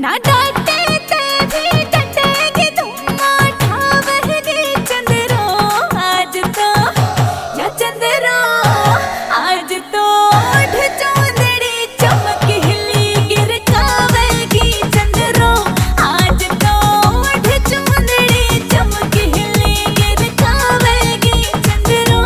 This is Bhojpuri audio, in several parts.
ना डांटे ते भी डटेगी तुम ठावहगी चंद्रो आज तो या चंद्रो आज तो चौंदड़ी चमक हिली गिर कावेगी चंद्रो आज तो चौंदड़ी चमक हिली गिर कावेगी चंद्रो।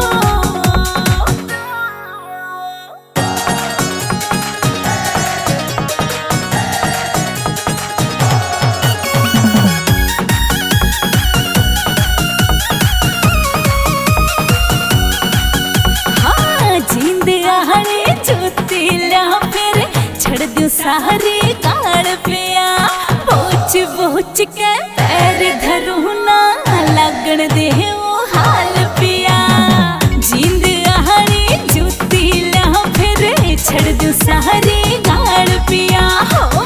जींद आहड़े चुतीला फिर छड़ दू सारी काल पिया बोच बोच के पैर धरू ना लगन दे वो हाल पिया। जींद आहड़े चुतीला फिर छड़ दू सारी काल पिया हो